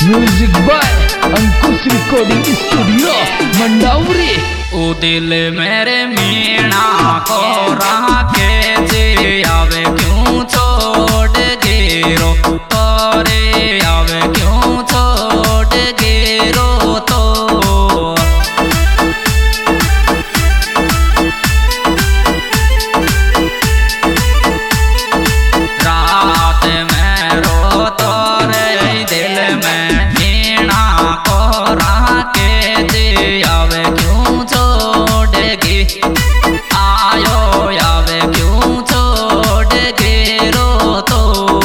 Music by Ankush recording studio Mandawari. ओ दिल मेरे मीणा को राखे जे आवे क्यों छोड़ गेरो तोरे आवे क्यों छोड़ गेरो तो रात में रो तोरे दिल में मीणा को राखे जे आवे क्यों छोड़ गे आयो आवे क्यों छोड़ गेरो तो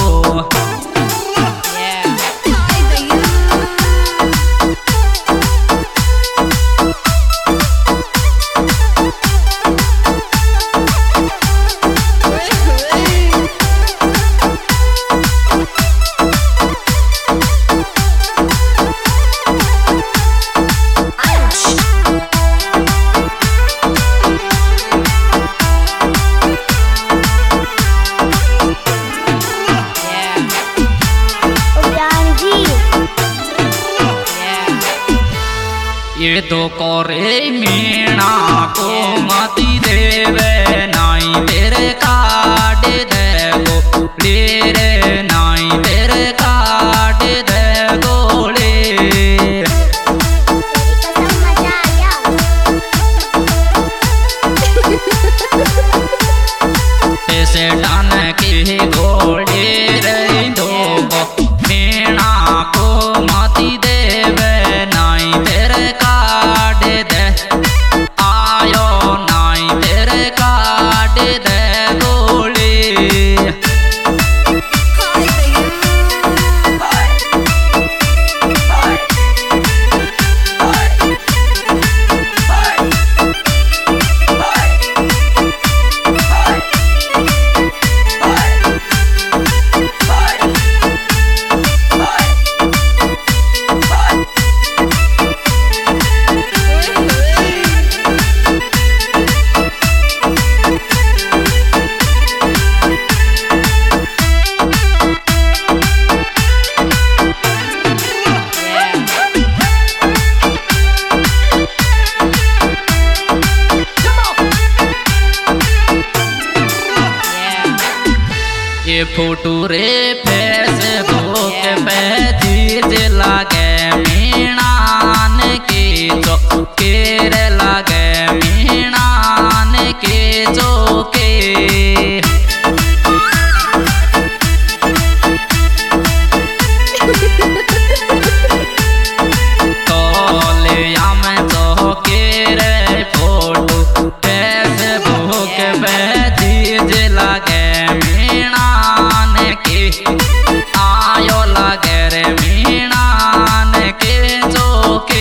ये तो कोरे मीणा को मती देवे नाई तेरे काट देगो लेरे नाई तेरे काट देगो ले ऐसे डान के घोड़े रे धोगो मीणा को मती देवे नाई तेरे काट दे आयो नाई तेरे काट दे गोली ये फोटो रे फेसबुक पे चीज लागे मीणान के चौके रे लागे मीणान के चौके तोलिया में चौके रे फोटो फेसबुक पे चीज लागे आयो लागे रे मीणान के चौके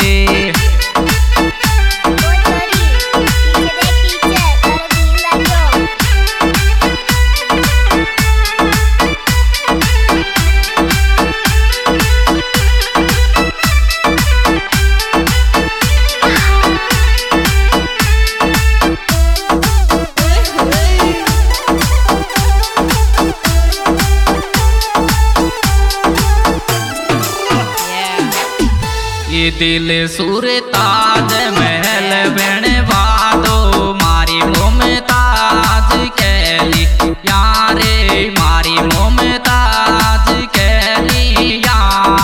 ये दिल सुर ताज महल बन बादो मारी मुमताज कैली यारे मारी मुमताज कैली या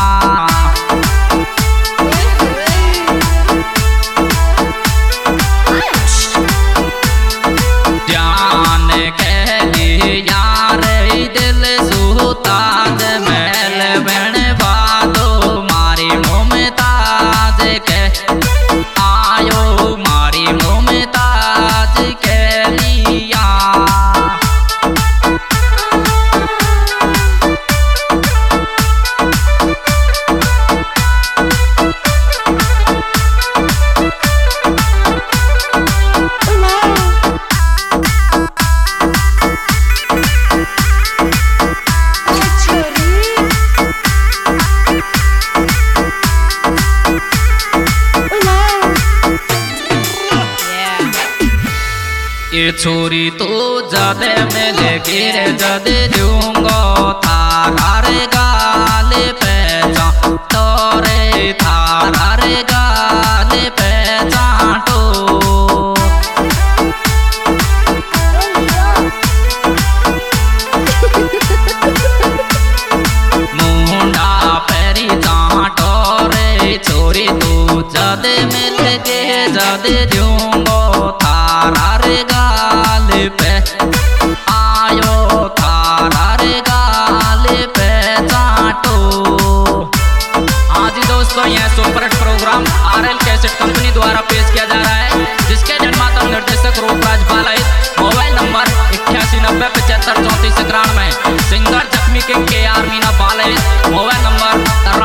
जान कैली यार दिल सुताज महल बन बादो मारी मुमताज के आयो मारी मुमताज के लिया ये छोरी तो जदे मिले गिर जदे दूंगो थारा रे गाल पे जा superhit program RL cassette company द्वारा पेश किया जा रहा है, जिसके निर्माता निर्देशक Roopraj Balait. Mobile number 8890753491। Singer Jakhmi king KR Meena Balait. Mobile number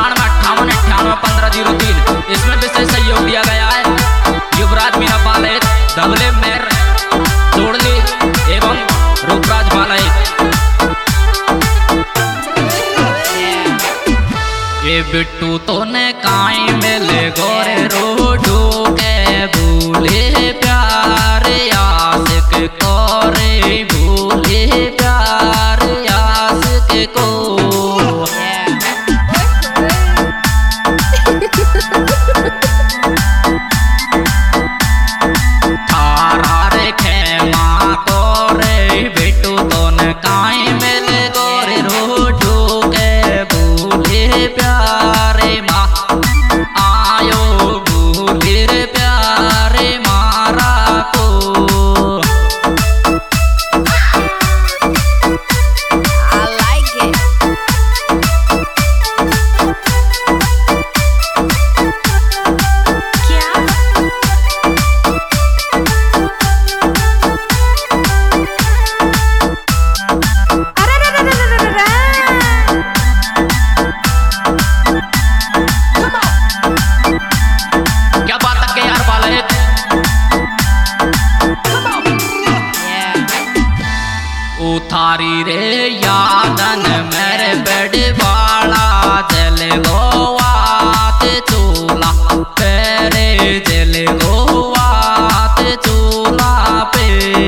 9358981503। इसमें विशेष सहयोग दिया गया है युवराज मीना बालाइत, धवले मेर जोड़ली एवं रूपराज बालाइत। ये बिट्टू तो ने काई मिले गोरे रोडू के भूले प्यार आशिक कोरे भूले प्यार आशिक को। थारा रे खेमा कोरे बिट्टू तो ने काई मिले गोरे रोडू के भूले प्यारे माँ आयो भूले प्यारे मारा को। I like it. क्या? क्या बात है के यार बालाइत। उथारी रे यादन मेरे बेड वाला जल गोवात चूल्हा तेरे जल गोवात चूल्हा पे।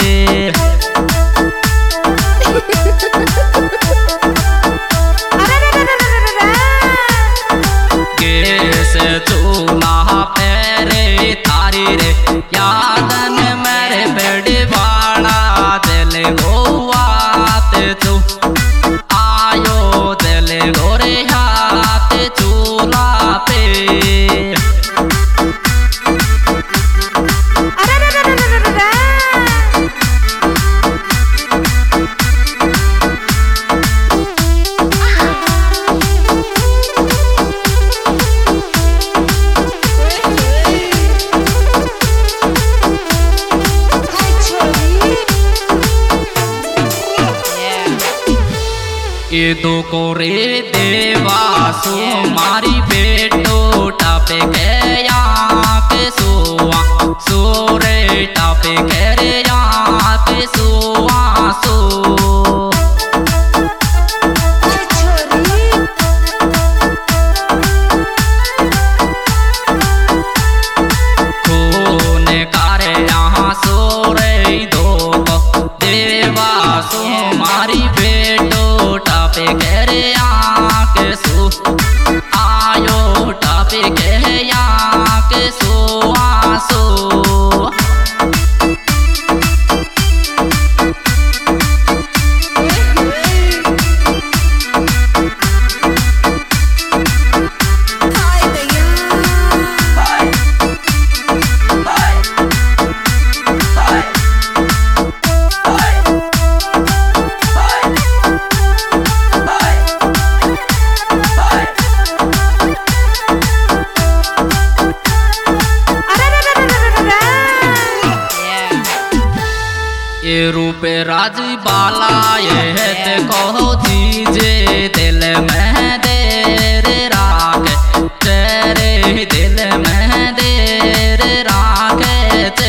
गैस चूल्हा पेरे थारी रे यादन मेरे बेड वाला दिल गोवात चू आयो दिल गोरे हाथ चूल्हा पे। ये दो कोरे देवासु मारी बेटो टापे के यहाँ के सुआ सोरे टापे के रे यहाँ के सुआ सो। खून कारे यहाँ सोरे दो देवासु मारी बेटो टापे के यहाँ के सो आयो टापे के यहाँ के सो आसो। ये रूप राजी बाला ये ते कहो दीजे दिल में देर राग तेरे दिल में देर राग ते।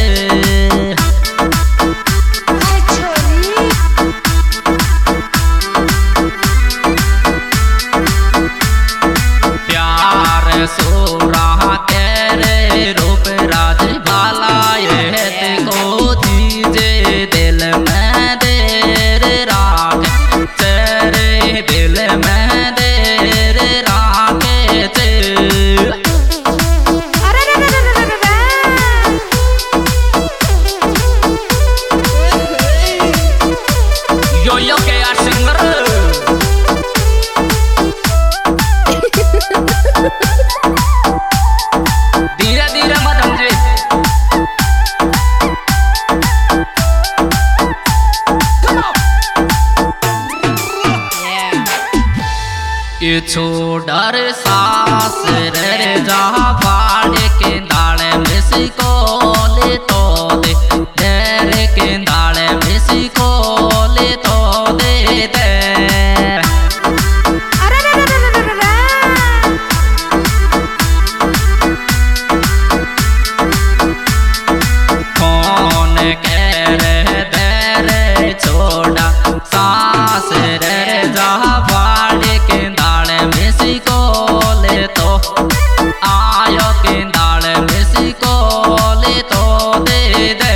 प्यार सो रहा तेरे रूप राजी बाला ये ते को दीजे दिल में देर राग तेरे दिल में देर राग ते। यो के यार सिंगर धीरे धीरे मदम जी। ये छोड़ डर सास रे जा बाड़े के दाड़े मिसी को ले तो दे तेरे के दाड़े मिसी को ले तो दे दे कौन कह रे दे रे छोड़ा सास रे जा बाड़े के दाड़े मिसी को ले तो आयो के दाड़े मिसी को ले तो दे दे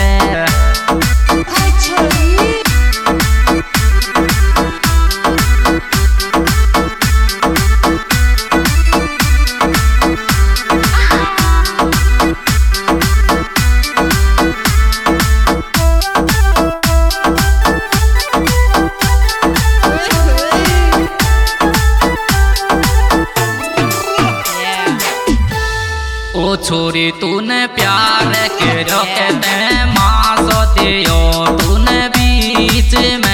ओ छोरी तूने प्यार के रोके ते माँ सो दियो तूने बीच में